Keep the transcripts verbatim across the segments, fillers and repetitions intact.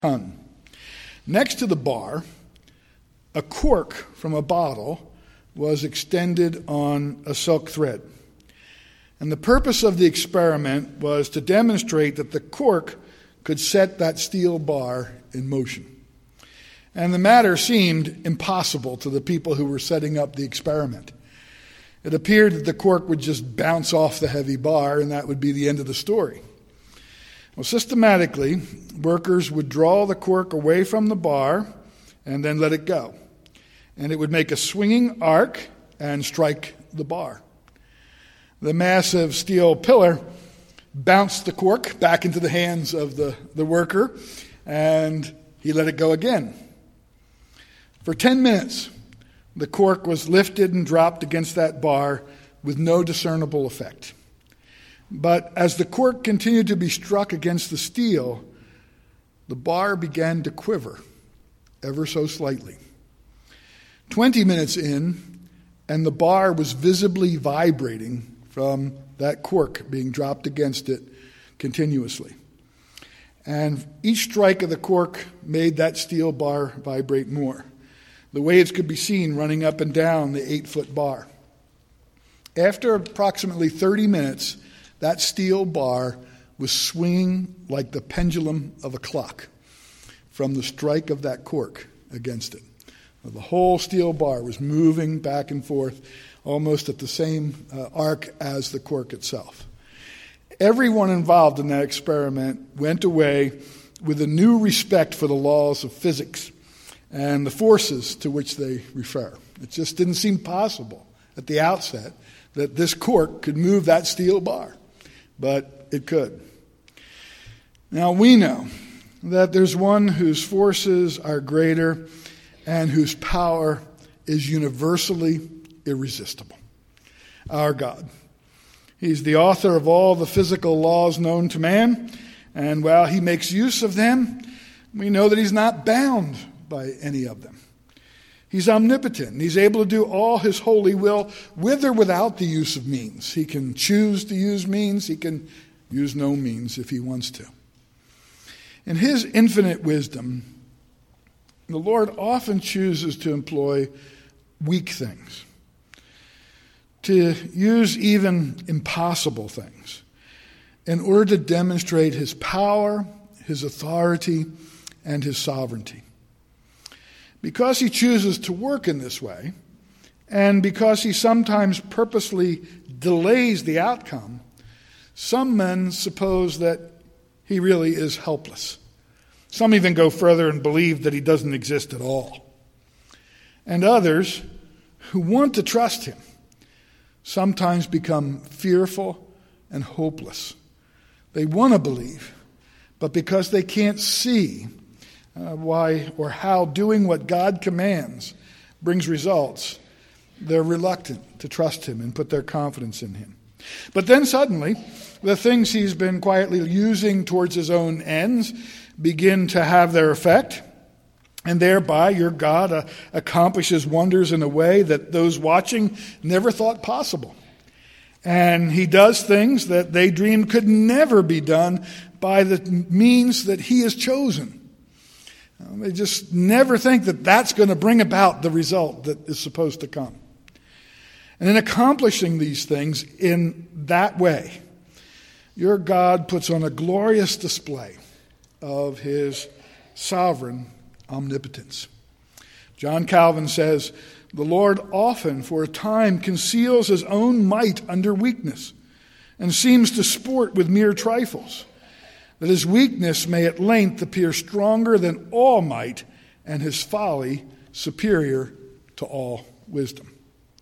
ton. Next to the bar, a cork from a bottle was extended on a silk thread. And the purpose of the experiment was to demonstrate that the cork could set that steel bar in motion. And the matter seemed impossible to the people who were setting up the experiment. It appeared that the cork would just bounce off the heavy bar, and that would be the end of the story. Well, systematically, workers would draw the cork away from the bar and then let it go. And it would make a swinging arc and strike the bar. The massive steel pillar bounced the cork back into the hands of the, the worker, and he let it go again. For ten minutes, the cork was lifted and dropped against that bar with no discernible effect. But as the cork continued to be struck against the steel, the bar began to quiver, ever so slightly. Twenty minutes in, and the bar was visibly vibrating from that cork being dropped against it continuously. And each strike of the cork made that steel bar vibrate more. The waves could be seen running up and down the eight-foot bar. After approximately thirty minutes, that steel bar was swinging like the pendulum of a clock from the strike of that cork against it. The whole steel bar was moving back and forth almost at the same uh, arc as the cork itself. Everyone involved in that experiment went away with a new respect for the laws of physics and the forces to which they refer. It just didn't seem possible at the outset that this cork could move that steel bar, but it could. Now we know that there's one whose forces are greater and whose power is universally irresistible. Our God. He's the author of all the physical laws known to man, and while he makes use of them, we know that he's not bound by any of them. He's omnipotent, and he's able to do all his holy will with or without the use of means. He can choose to use means, he can use no means if he wants to. In his infinite wisdom, the Lord often chooses to employ weak things, to use even impossible things in order to demonstrate his power, his authority, and his sovereignty. Because he chooses to work in this way, and because he sometimes purposely delays the outcome, some men suppose that he really is helpless. Some even go further and believe that he doesn't exist at all. And others, who want to trust him, sometimes become fearful and hopeless. They want to believe, but because they can't see uh, why or how doing what God commands brings results, they're reluctant to trust him and put their confidence in him. But then suddenly, the things he's been quietly using towards his own ends begin to have their effect, and thereby your God uh, accomplishes wonders in a way that those watching never thought possible. And he does things that they dreamed could never be done by the means that he has chosen. Uh, they just never think that that's going to bring about the result that is supposed to come. And in accomplishing these things in that way, your God puts on a glorious display of his sovereign omnipotence. John Calvin says, "The Lord often for a time conceals his own might under weakness and seems to sport with mere trifles, that his weakness may at length appear stronger than all might and his folly superior to all wisdom."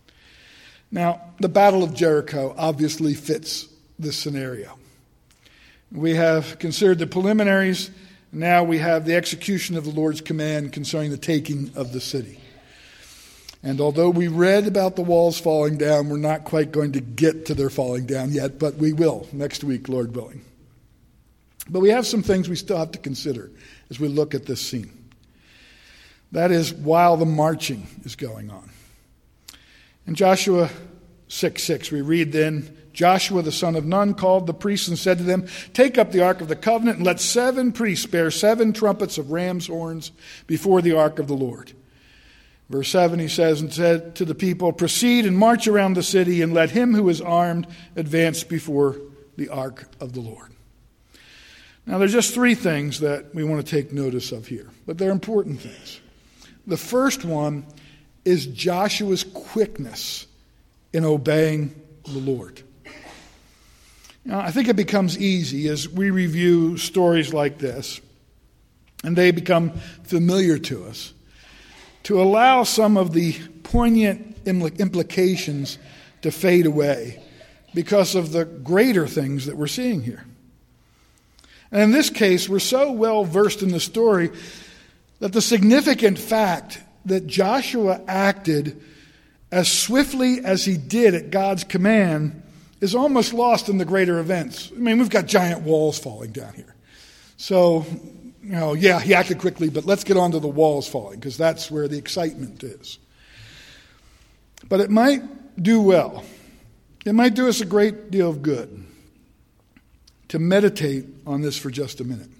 Now, the Battle of Jericho obviously fits this scenario. We have considered the preliminaries. Now we have the execution of the Lord's command concerning the taking of the city. And although we read about the walls falling down, we're not quite going to get to their falling down yet, but we will next week, Lord willing. But we have some things we still have to consider as we look at this scene. That is, while the marching is going on. In Joshua six six, we read then, Joshua the son of Nun called the priests and said to them, "Take up the ark of the covenant and let seven priests bear seven trumpets of ram's horns before the ark of the Lord." Verse seven, he says, "And said to the people, proceed and march around the city, and let him who is armed advance before the ark of the Lord." Now, there's just three things that we want to take notice of here, but they're important things. The first one is Joshua's quickness in obeying the Lord. Now, I think it becomes easy as we review stories like this, and they become familiar to us, to allow some of the poignant implications to fade away because of the greater things that we're seeing here. And in this case, we're so well versed in the story that the significant fact that Joshua acted as swiftly as he did at God's command is almost lost in the greater events. I mean, we've got giant walls falling down here. So, you know, yeah, he acted quickly, but let's get on to the walls falling, because that's where the excitement is. But it might do well. It might do us a great deal of good to meditate on this for just a minute.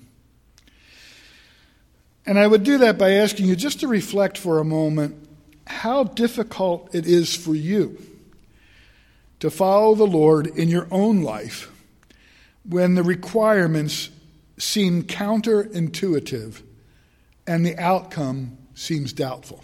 And I would do that by asking you just to reflect for a moment how difficult it is for you to follow the Lord in your own life when the requirements seem counterintuitive and the outcome seems doubtful,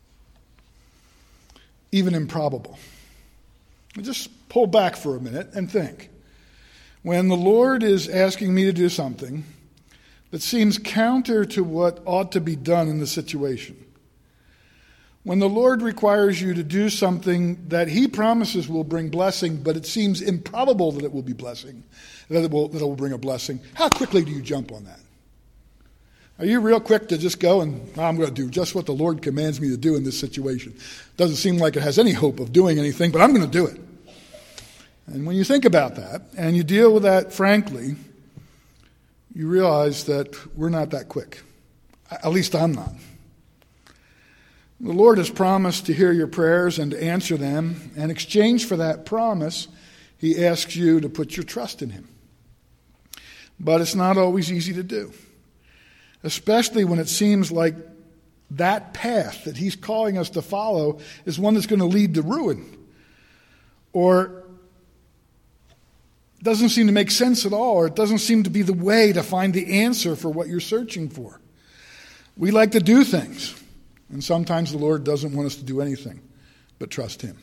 even improbable. Just pull back for a minute and think. When the Lord is asking me to do something that seems counter to what ought to be done in the situation, when the Lord requires you to do something that he promises will bring blessing, but it seems improbable that it will be blessing, that it will, that it will bring a blessing, how quickly do you jump on that? Are you real quick to just go and, oh, I'm going to do just what the Lord commands me to do in this situation? Doesn't seem like it has any hope of doing anything, but I'm going to do it. And when you think about that, and you deal with that frankly, you realize that we're not that quick. At least I'm not. The Lord has promised to hear your prayers and to answer them. In exchange for that promise, he asks you to put your trust in him. But it's not always easy to do, especially when it seems like that path that he's calling us to follow is one that's going to lead to ruin, or doesn't seem to make sense at all, or it doesn't seem to be the way to find the answer for what you're searching for. We like to do things, and sometimes the Lord doesn't want us to do anything but trust him.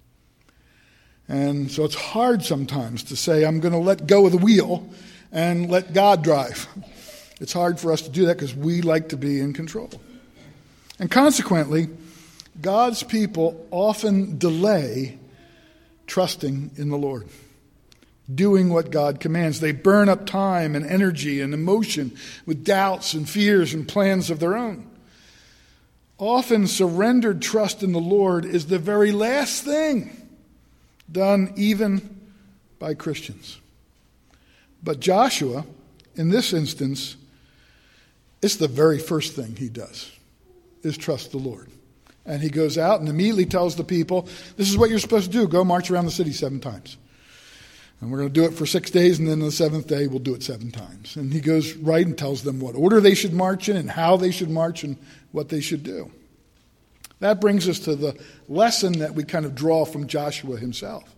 And so it's hard sometimes to say, I'm going to let go of the wheel and let God drive. It's hard for us to do that because we like to be in control. And consequently, God's people often delay trusting in the Lord, doing what God commands. They burn up time and energy and emotion with doubts and fears and plans of their own. Often surrendered trust in the Lord is the very last thing done even by Christians. But Joshua, in this instance, it's the very first thing he does, is trust the Lord. And he goes out and immediately tells the people, this is what you're supposed to do. Go march around the city seven times. And we're going to do it for six days, and then on the seventh day, we'll do it seven times. And he goes right and tells them what order they should march in and how they should march and what they should do. That brings us to the lesson that we kind of draw from Joshua himself.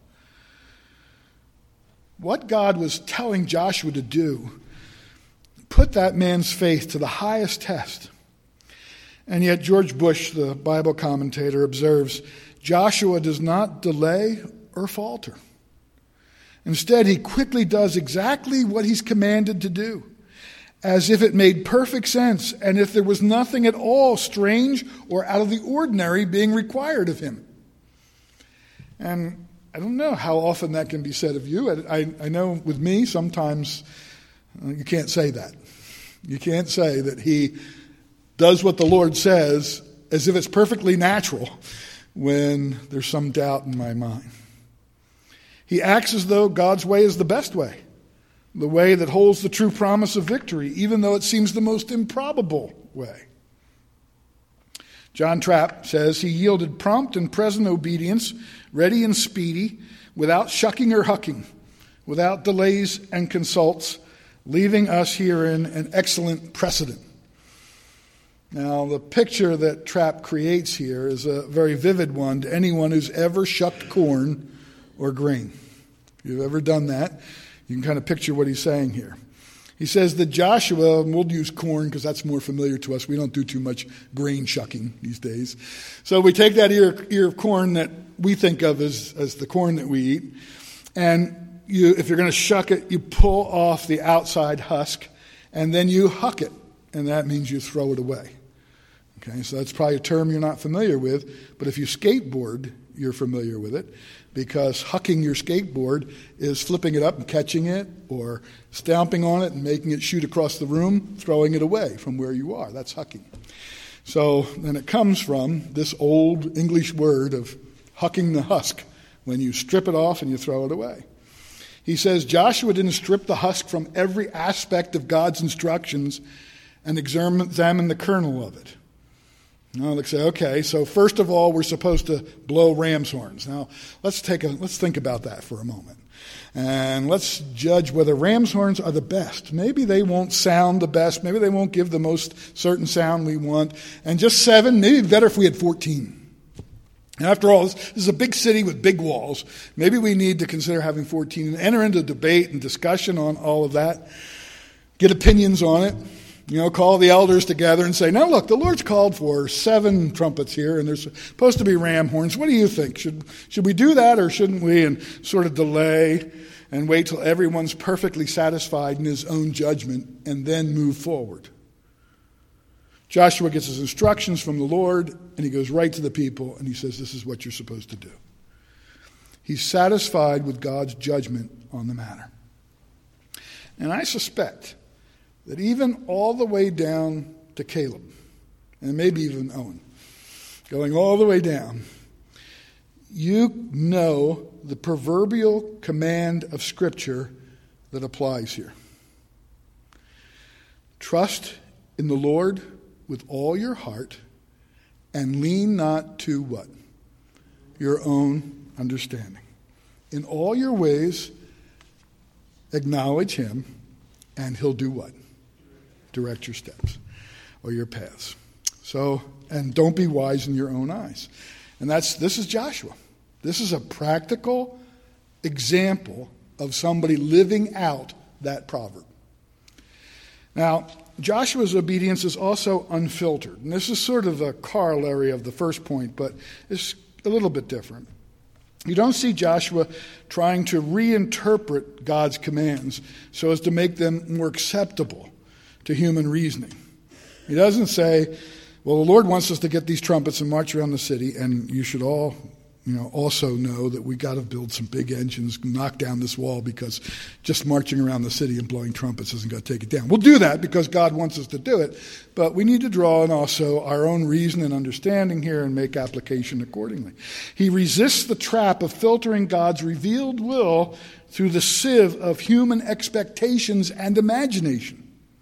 What God was telling Joshua to do put that man's faith to the highest test. And yet George Bush, the Bible commentator, observes, Joshua does not delay or falter. Instead, he quickly does exactly what he's commanded to do, as if it made perfect sense and if there was nothing at all strange or out of the ordinary being required of him. And I don't know how often that can be said of you. I, I, I know with me, sometimes uh, you can't say that. You can't say that he does what the Lord says as if it's perfectly natural when there's some doubt in my mind. He acts as though God's way is the best way, the way that holds the true promise of victory, even though it seems the most improbable way. John Trapp says, he yielded prompt and present obedience, ready and speedy, without shucking or hucking, without delays and consults, leaving us herein an excellent precedent. Now, the picture that Trapp creates here is a very vivid one to anyone who's ever shucked corn or grain. If you've ever done that, you can kind of picture what he's saying here. He says that Joshua, and we'll use corn because that's more familiar to us. We don't do too much grain shucking these days. So we take that ear, ear of corn that we think of as, as the corn that we eat, and you, if you're going to shuck it, you pull off the outside husk, and then you huck it, and that means you throw it away. Okay, so that's probably a term you're not familiar with, but if you skateboard, you're familiar with it, because hucking your skateboard is flipping it up and catching it, or stomping on it and making it shoot across the room, throwing it away from where you are. That's hucking. So then it comes from this old English word of hucking the husk, when you strip it off and you throw it away. He says Joshua didn't strip the husk from every aspect of God's instructions and examine the kernel of it. Now let's say, okay, so first of all, we're supposed to blow ram's horns. Now let's take a let's think about that for a moment, and let's judge whether ram's horns are the best. Maybe they won't sound the best. Maybe they won't give the most certain sound we want. And just seven, maybe better if we had fourteen. And after all, this is a big city with big walls. Maybe we need to consider having fourteen and enter into debate and discussion on all of that. Get opinions on it. You know, call the elders together and say, now look, the Lord's called for seven trumpets here, and there's supposed to be ram horns. What do you think? Should should we do that, or shouldn't we? And sort of delay and wait till everyone's perfectly satisfied in his own judgment and then move forward. Joshua gets his instructions from the Lord, and he goes right to the people, and he says, this is what you're supposed to do. He's satisfied with God's judgment on the matter. And I suspect that even all the way down to Caleb, and maybe even Owen, going all the way down, you know the proverbial command of Scripture that applies here. Trust in the Lord with all your heart, and lean not to what? Your own understanding. In all your ways, acknowledge him, and he'll do what? Direct your steps or your paths. So, and don't be wise in your own eyes. And that's this is Joshua. This is a practical example of somebody living out that proverb. Now, Joshua's obedience is also unfiltered. And this is sort of a corollary of the first point, but it's a little bit different. You don't see Joshua trying to reinterpret God's commands so as to make them more acceptable to human reasoning. He doesn't say, well, the Lord wants us to get these trumpets and march around the city, and you should all, you know, also know that we got to build some big engines, knock down this wall, because just marching around the city and blowing trumpets isn't going to take it down. We'll do that because God wants us to do it, but we need to draw in also our own reason and understanding here and make application accordingly. He resists the trap of filtering God's revealed will through the sieve of human expectations and imagination.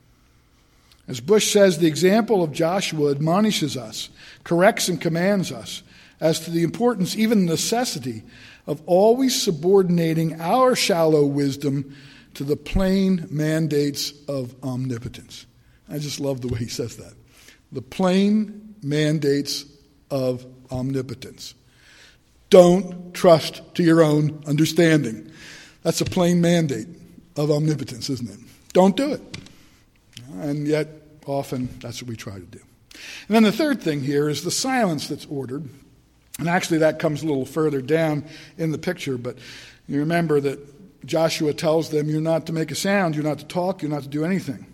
As Bush says, the example of Joshua admonishes us, corrects and commands us as to the importance, even necessity, of always subordinating our shallow wisdom to the plain mandates of omnipotence. I just love the way he says that. The plain mandates of omnipotence. Don't trust to your own understanding. That's a plain mandate of omnipotence, isn't it? Don't do it. And yet, often, that's what we try to do. And then the third thing here is the silence that's ordered. And actually, that comes a little further down in the picture. But you remember that Joshua tells them, you're not to make a sound, you're not to talk, you're not to do anything.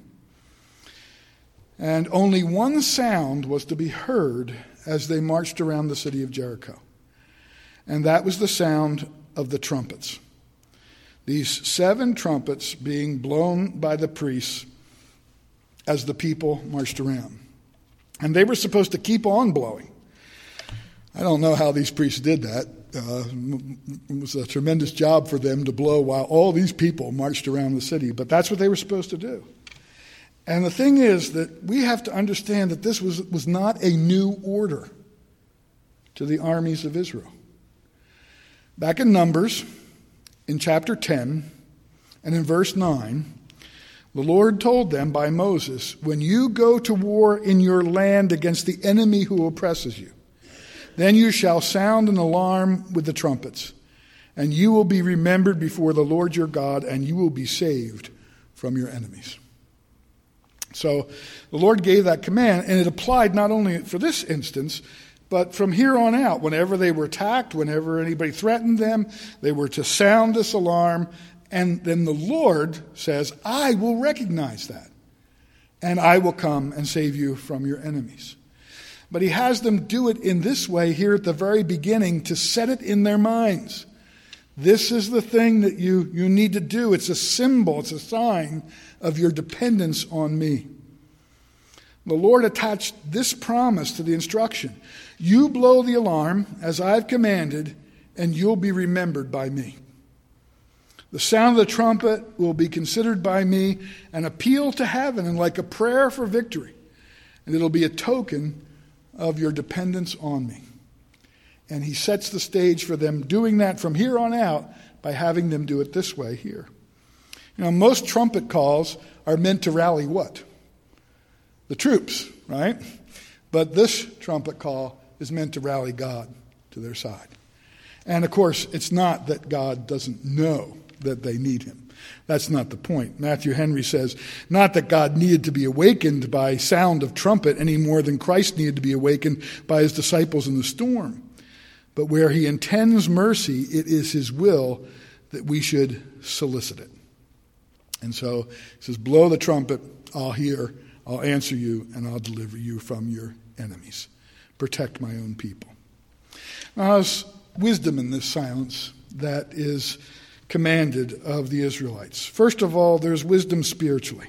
And only one sound was to be heard as they marched around the city of Jericho. And that was the sound of the trumpets. These seven trumpets being blown by the priests as the people marched around. And they were supposed to keep on blowing. I don't know how these priests did that. Uh, it was a tremendous job for them to blow while all these people marched around the city, but that's what they were supposed to do. And the thing is that we have to understand that this was, was not a new order to the armies of Israel. Back in Numbers, in chapter ten, and in verse nine, the Lord told them by Moses, when you go to war in your land against the enemy who oppresses you, then you shall sound an alarm with the trumpets, and you will be remembered before the Lord your God, and you will be saved from your enemies. So the Lord gave that command, and it applied not only for this instance, but from here on out, whenever they were attacked, whenever anybody threatened them, they were to sound this alarm. And then the Lord says, I will recognize that, and I will come and save you from your enemies. But he has them do it in this way here at the very beginning to set it in their minds. This is the thing that you, you need to do. It's a symbol, it's a sign of your dependence on me. The Lord attached this promise to the instruction. You blow the alarm as I've commanded, and you'll be remembered by me. The sound of the trumpet will be considered by me an appeal to heaven and like a prayer for victory. And it'll be a token of your dependence on me. And he sets the stage for them doing that from here on out by having them do it this way here. You know, most trumpet calls are meant to rally what? The troops, right? But this trumpet call is meant to rally God to their side. And of course, it's not that God doesn't know that they need him. That's not the point. Matthew Henry says, not that God needed to be awakened by sound of trumpet any more than Christ needed to be awakened by his disciples in the storm. But where he intends mercy, it is his will that we should solicit it. And so he says, blow the trumpet, I'll hear, I'll answer you, and I'll deliver you from your enemies. Protect my own people. Now, there's wisdom in this silence that is commanded of the Israelites. First of all, there's wisdom spiritually.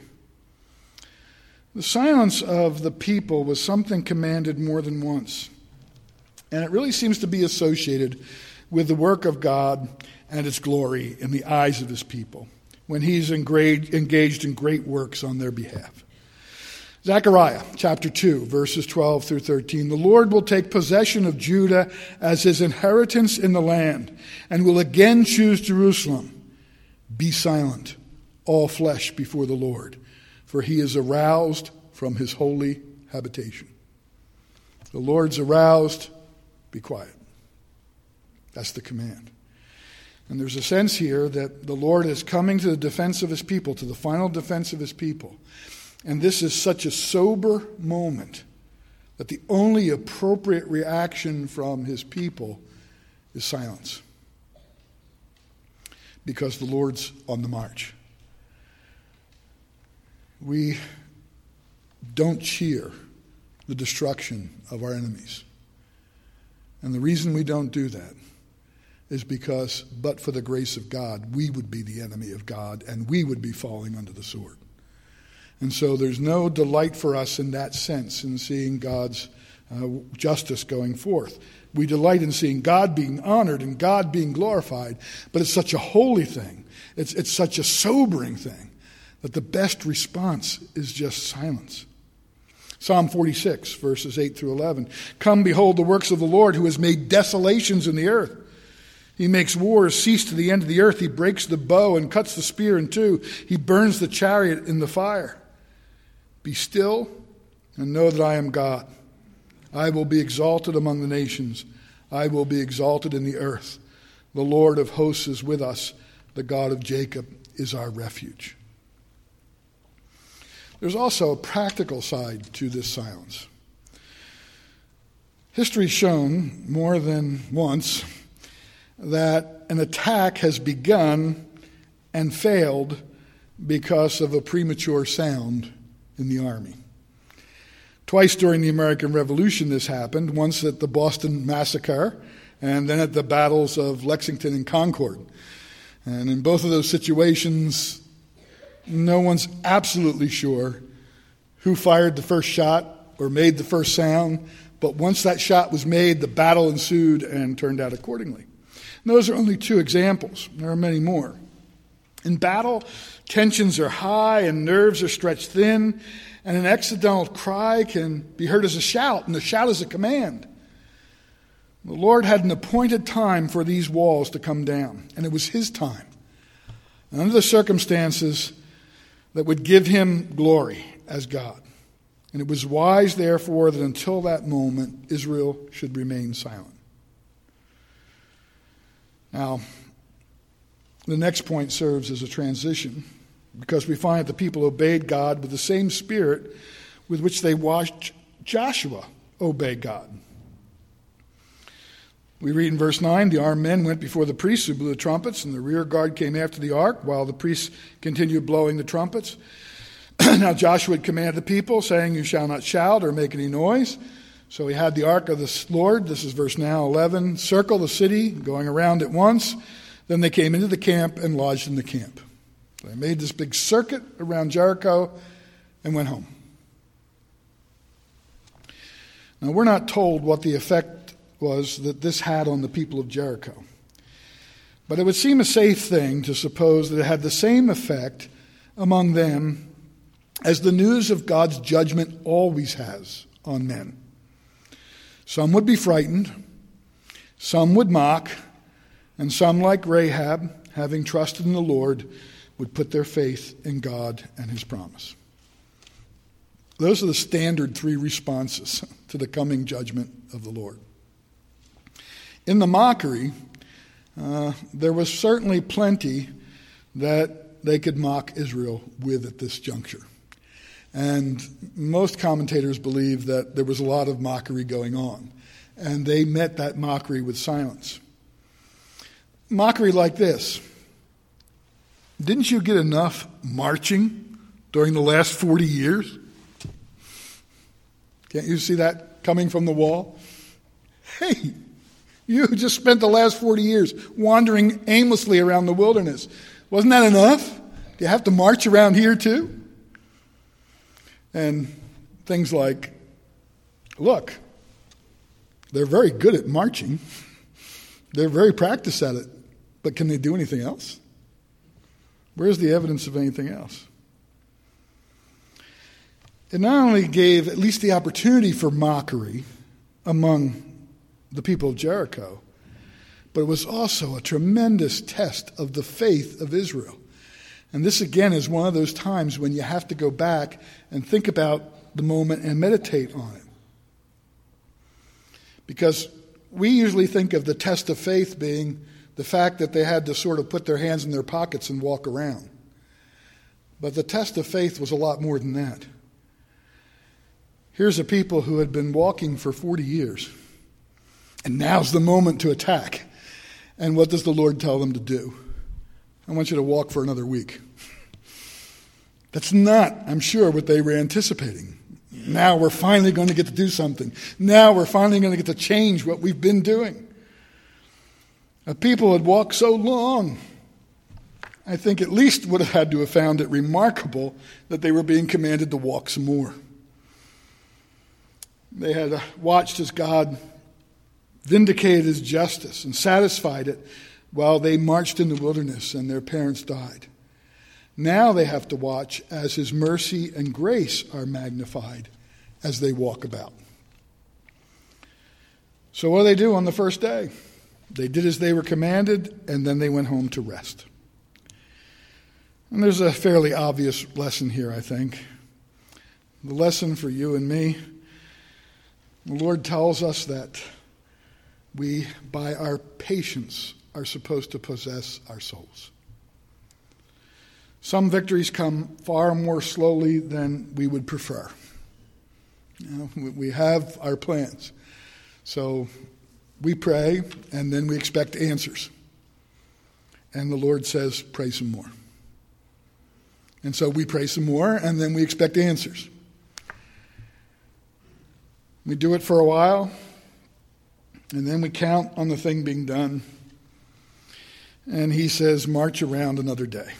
The silence of the people was something commanded more than once. And it really seems to be associated with the work of God and its glory in the eyes of his people when he's engaged in great works on their behalf. Zechariah chapter two, verses twelve through thirteen. The Lord will take possession of Judah as his inheritance in the land, and will again choose Jerusalem. Be silent, all flesh before the Lord, for he is aroused from his holy habitation. The Lord's aroused, be quiet. That's the command. And there's a sense here that the Lord is coming to the defense of his people, to the final defense of his people. And this is such a sober moment that the only appropriate reaction from his people is silence. Because the Lord's on the march. We don't cheer the destruction of our enemies. And the reason we don't do that is because, but for the grace of God, we would be the enemy of God, and we would be falling under the sword. And so there's no delight for us in that sense, in seeing God's uh, justice going forth. We delight in seeing God being honored and God being glorified, but it's such a holy thing. It's, it's such a sobering thing that the best response is just silence. Psalm forty-six, verses eight through eleven. Come, behold the works of the Lord, who has made desolations in the earth. He makes wars cease to the end of the earth. He breaks the bow and cuts the spear in two. He burns the chariot in the fire. Be still and know that I am God. I will be exalted among the nations. I will be exalted in the earth. The Lord of hosts is with us. The God of Jacob is our refuge. There's also a practical side to this silence. History's shown more than once that an attack has begun and failed because of a premature sound in the army. Twice during the American Revolution this happened, once at the Boston Massacre and then at the battles of Lexington and Concord. And in both of those situations, no one's absolutely sure who fired the first shot or made the first sound, but once that shot was made, the battle ensued and turned out accordingly. And those are only two examples. There are many more. In battle, tensions are high and nerves are stretched thin, and an accidental cry can be heard as a shout, and the shout is a command. The Lord had an appointed time for these walls to come down, and it was his time. And under the circumstances that would give him glory as God. And it was wise, therefore, that until that moment, Israel should remain silent. Now, the next point serves as a transition, because we find that the people obeyed God with the same spirit with which they watched Joshua obey God. We read in verse nine, the armed men went before the priests who blew the trumpets, and the rear guard came after the ark, while the priests continued blowing the trumpets. Now Joshua had commanded the people, saying, you shall not shout or make any noise. So he had the ark of the Lord, this is verse now eleven, circle the city, going around at once. Then they came into the camp and lodged in the camp. They made this big circuit around Jericho and went home. Now we're not told what the effect was that this had on the people of Jericho. But it would seem a safe thing to suppose that it had the same effect among them as the news of God's judgment always has on men. Some would be frightened, some would mock, and some, like Rahab, having trusted in the Lord, would put their faith in God and his promise. Those are the standard three responses to the coming judgment of the Lord. In the mockery, uh, there was certainly plenty that they could mock Israel with at this juncture. And most commentators believe that there was a lot of mockery going on. And they met that mockery with silence. Mockery like this. Didn't you get enough marching during the last forty years? Can't you see that coming from the wall? Hey, you just spent the last forty years wandering aimlessly around the wilderness. Wasn't that enough? Do you have to march around here too? And things like, look, they're very good at marching. They're very practiced at it. But can they do anything else? Where's the evidence of anything else? It not only gave at least the opportunity for mockery among the people of Jericho, but it was also a tremendous test of the faith of Israel. And this again is one of those times when you have to go back and think about the moment and meditate on it. Because we usually think of the test of faith being the fact that they had to sort of put their hands in their pockets and walk around. But the test of faith was a lot more than that. Here's a people who had been walking for forty years. And now's the moment to attack. And what does the Lord tell them to do? I want you to walk for another week. That's not, I'm sure, what they were anticipating. Now we're finally going to get to do something. Now we're finally going to get to change what we've been doing. A people had walked so long, I think at least would have had to have found it remarkable that they were being commanded to walk some more. They had watched as God vindicated his justice and satisfied it while they marched in the wilderness and their parents died. Now they have to watch as his mercy and grace are magnified as they walk about. So what do they do on the first day? They did as they were commanded, and then they went home to rest. And there's a fairly obvious lesson here, I think. The lesson for you and me, the Lord tells us that we, by our patience, are supposed to possess our souls. Some victories come far more slowly than we would prefer. You know, we have our plans. So we pray, and then we expect answers. And the Lord says, pray some more. And so we pray some more, and then we expect answers. We do it for a while, and then we count on the thing being done. And he says, march around another day.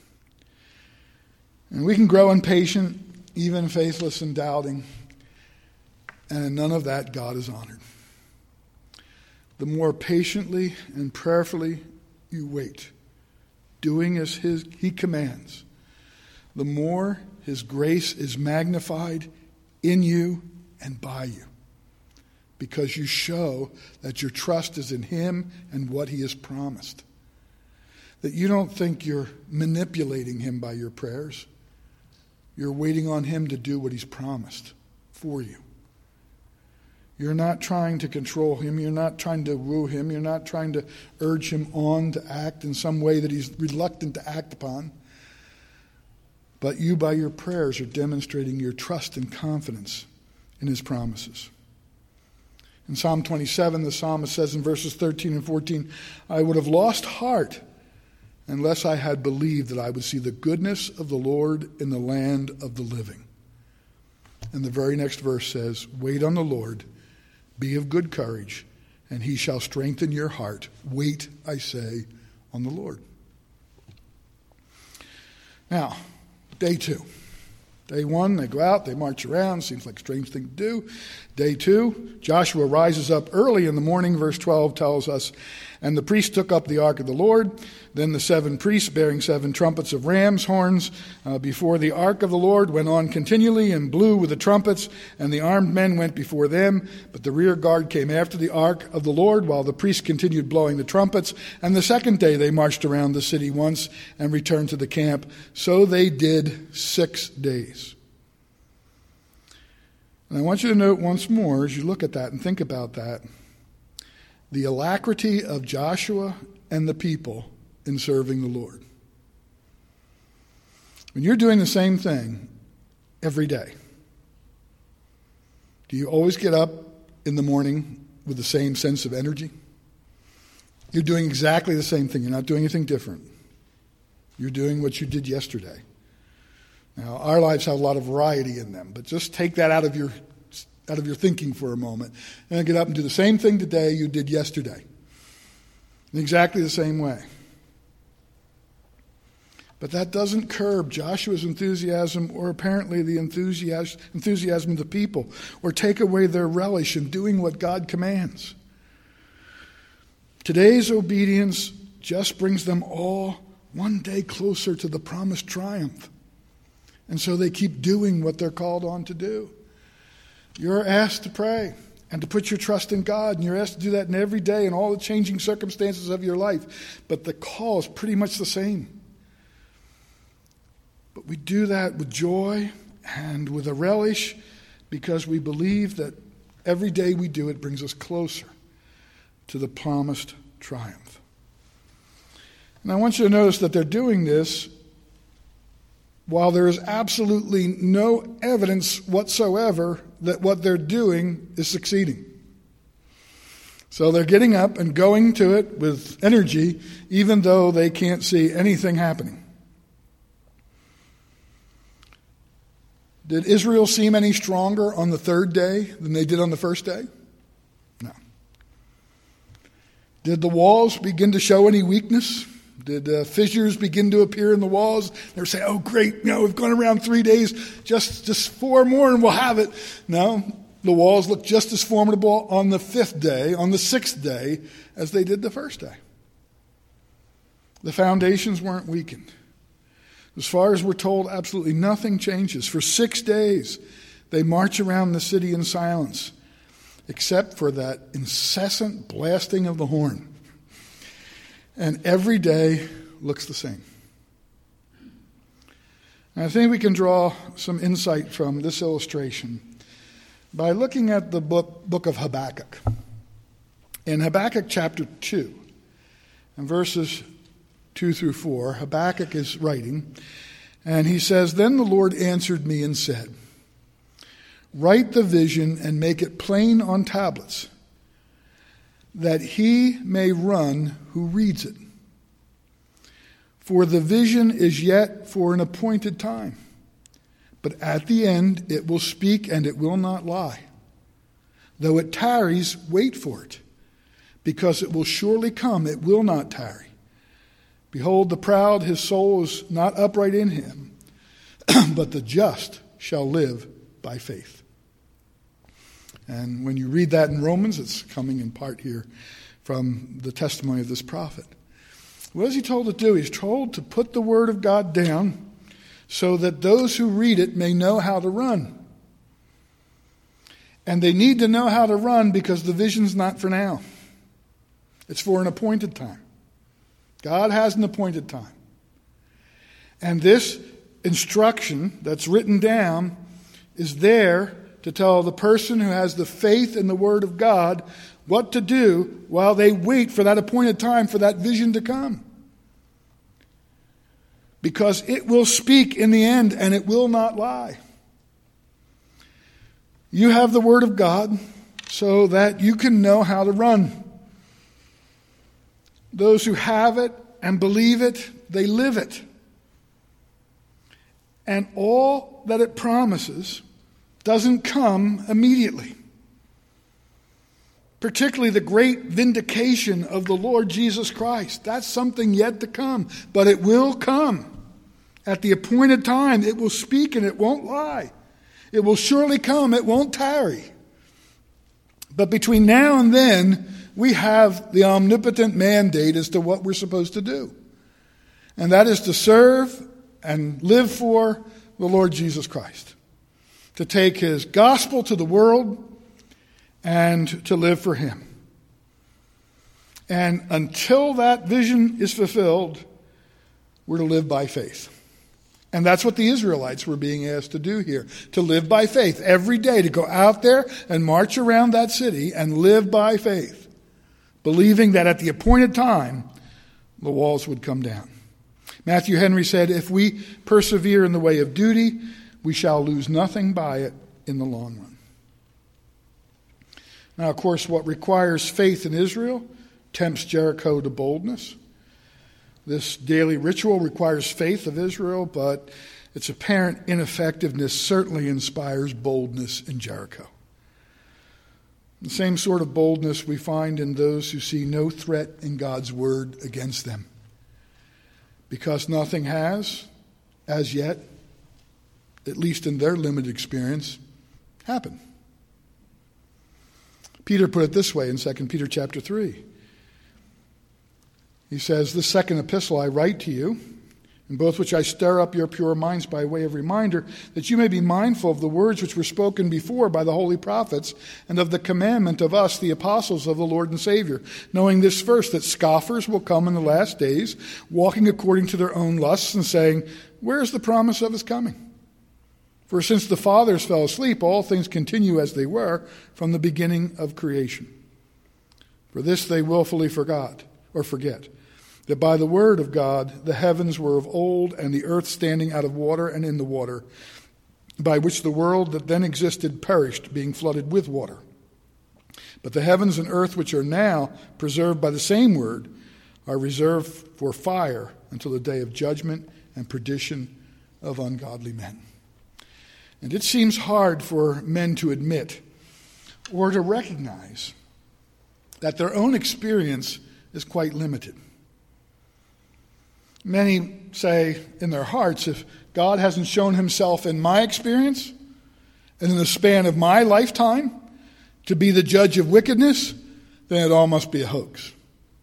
And we can grow impatient, even faithless and doubting. And in none of that, God is honored. The more patiently and prayerfully you wait, doing as his, he commands, the more his grace is magnified in you and by you, because you show that your trust is in him and what he has promised. That you don't think you're manipulating him by your prayers. You're waiting on him to do what he's promised for you. You're not trying to control him. You're not trying to woo him. You're not trying to urge him on to act in some way that he's reluctant to act upon. But you, by your prayers, are demonstrating your trust and confidence in his promises. In Psalm twenty-seven, the psalmist says in verses thirteen and fourteen, I would have lost heart unless I had believed that I would see the goodness of the Lord in the land of the living. And the very next verse says, wait on the Lord, be of good courage, and he shall strengthen your heart. Wait, I say, on the Lord. Now, day two. Day one, they go out, they march around. Seems like a strange thing to do. Day two, Joshua rises up early in the morning. Verse twelve tells us, and the priests took up the ark of the Lord. Then the seven priests, bearing seven trumpets of ram's horns, uh, before the ark of the Lord, went on continually and blew with the trumpets, and the armed men went before them. But the rear guard came after the ark of the Lord, while the priests continued blowing the trumpets. And the second day they marched around the city once and returned to the camp. So they did six days. And I want you to note once more, as you look at that and think about that, the alacrity of Joshua and the people in serving the Lord. When you're doing the same thing every day, do you always get up in the morning with the same sense of energy? You're doing exactly the same thing. You're not doing anything different. You're doing what you did yesterday. Now, our lives have a lot of variety in them, but just take that out of your out of your thinking for a moment, and then get up and do the same thing today you did yesterday. In exactly the same way. But that doesn't curb Joshua's enthusiasm, or apparently the enthusiasm, enthusiasm of the people, or take away their relish in doing what God commands. Today's obedience just brings them all one day closer to the promised triumph. And so they keep doing what they're called on to do. You're asked to pray and to put your trust in God, and you're asked to do that in every day in all the changing circumstances of your life. But the call is pretty much the same. But we do that with joy and with a relish because we believe that every day we do it brings us closer to the promised triumph. And I want you to notice that they're doing this while there is absolutely no evidence whatsoever that what they're doing is succeeding. So they're getting up and going to it with energy, even though they can't see anything happening. Did Israel seem any stronger on the third day than they did on the first day? No. Did the walls begin to show any weakness? Did uh, fissures begin to appear in the walls? They were saying, oh, great, you know, we've gone around three days, just, just four more and we'll have it. No, the walls looked just as formidable on the fifth day, on the sixth day, as they did the first day. The foundations weren't weakened. As far as we're told, absolutely nothing changes. For six days, they march around the city in silence, except for that incessant blasting of the horn. And every day looks the same. And I think we can draw some insight from this illustration by looking at the book, book of Habakkuk. In Habakkuk chapter two, and verses two through four, Habakkuk is writing, and he says, Then the Lord answered me and said, Write the vision and make it plain on tablets, that he may run who reads it. For the vision is yet for an appointed time, but at the end it will speak and it will not lie. Though it tarries, wait for it, because it will surely come, it will not tarry. Behold, the proud, his soul is not upright in him, but the just shall live by faith. And when you read that in Romans, it's coming in part here from the testimony of this prophet. What is he told to do? He's told to put the Word of God down so that those who read it may know how to run. And they need to know how to run because the vision's not for now. It's for an appointed time. God has an appointed time. And this instruction that's written down is there to tell the person who has the faith in the Word of God what to do while they wait for that appointed time for that vision to come. Because it will speak in the end and it will not lie. You have the Word of God so that you can know how to run. Those who have it and believe it, they live it. And all that it promises doesn't come immediately. Particularly the great vindication of the Lord Jesus Christ. That's something yet to come, but it will come. At the appointed time, it will speak and it won't lie. It will surely come, it won't tarry. But between now and then, we have the omnipotent mandate as to what we're supposed to do. And that is to serve and live for the Lord Jesus Christ. To take his gospel to the world and to live for him. And until that vision is fulfilled, we're to live by faith. And that's what the Israelites were being asked to do here, to live by faith every day, to go out there and march around that city and live by faith, believing that at the appointed time, the walls would come down. Matthew Henry said, if we persevere in the way of duty, we shall lose nothing by it in the long run. Now, of course, what requires faith in Israel tempts Jericho to boldness. This daily ritual requires faith of Israel, but its apparent ineffectiveness certainly inspires boldness in Jericho. The same sort of boldness we find in those who see no threat in God's word against them. Because nothing has, as yet, at least in their limited experience, happened. Peter put it this way in Second Peter chapter three. He says, "This second epistle I write to you, in both which I stir up your pure minds by way of reminder, that you may be mindful of the words which were spoken before by the holy prophets, and of the commandment of us, the apostles of the Lord and Savior, knowing this first, that scoffers will come in the last days, walking according to their own lusts, and saying, where is the promise of his coming? For since the fathers fell asleep, all things continue as they were from the beginning of creation. For this they willfully forgot, or forget, that by the word of God the heavens were of old, and the earth standing out of water and in the water, by which the world that then existed perished, being flooded with water. But the heavens and earth which are now preserved by the same word are reserved for fire until the day of judgment and perdition of ungodly men." And it seems hard for men to admit or to recognize that their own experience is quite limited. Many say in their hearts, if God hasn't shown himself in my experience and in the span of my lifetime to be the judge of wickedness, then it all must be a hoax.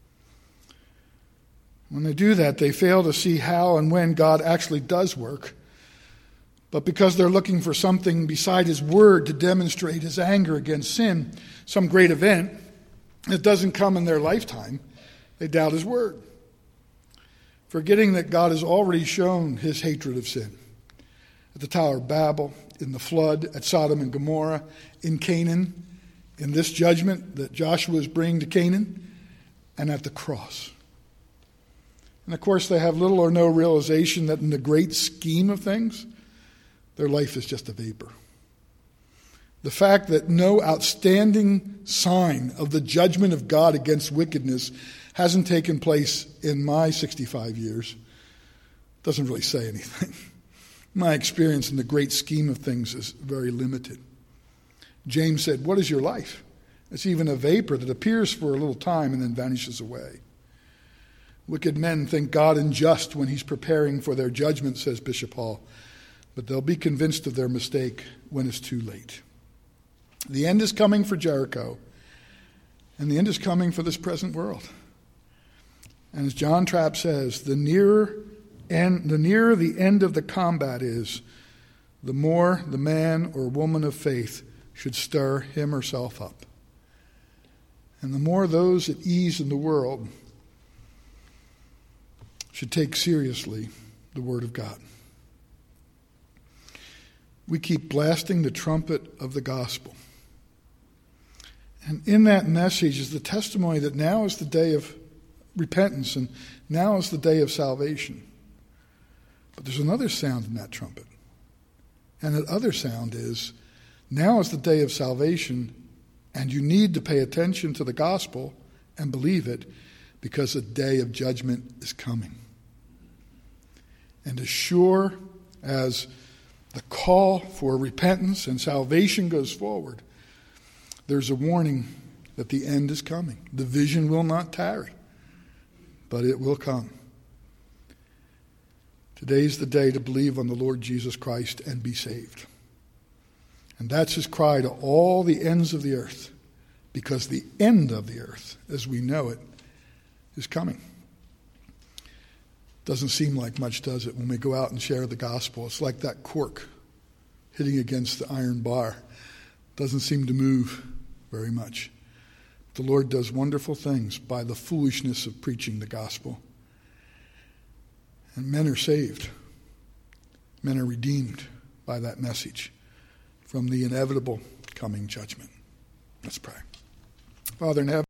When they do that, they fail to see how and when God actually does work. But because they're looking for something beside his word to demonstrate his anger against sin, some great event that doesn't come in their lifetime, they doubt his word, forgetting that God has already shown his hatred of sin. At the Tower of Babel, in the flood, at Sodom and Gomorrah, in Canaan, in this judgment that Joshua is bringing to Canaan, and at the cross. And of course, they have little or no realization that in the great scheme of things, their life is just a vapor. The fact that no outstanding sign of the judgment of God against wickedness hasn't taken place in my sixty-five years doesn't really say anything. My experience in the great scheme of things is very limited. James said, "What is your life? It's even a vapor that appears for a little time and then vanishes away." Wicked men think God unjust when he's preparing for their judgment, says Bishop Hall. But they'll be convinced of their mistake when it's too late. The end is coming for Jericho, and the end is coming for this present world. And as John Trapp says, the nearer, and the nearer the end of the combat is, the more the man or woman of faith should stir him or herself up. And the more those at ease in the world should take seriously the Word of God. We keep blasting the trumpet of the gospel. And in that message is the testimony that now is the day of repentance and now is the day of salvation. But there's another sound in that trumpet. And that other sound is, now is the day of salvation, and you need to pay attention to the gospel and believe it, because a day of judgment is coming. And as sure as the call for repentance and salvation goes forward, there's a warning that the end is coming. The vision will not tarry, but it will come. Today's the day to believe on the Lord Jesus Christ and be saved. And that's his cry to all the ends of the earth, because the end of the earth, as we know it, is coming. Doesn't seem like much, does it, when we go out and share the gospel? It's like that cork hitting against the iron bar. Doesn't seem to move very much. The Lord does wonderful things by the foolishness of preaching the gospel. And men are saved. Men are redeemed by that message from the inevitable coming judgment. Let's pray. Father in heaven,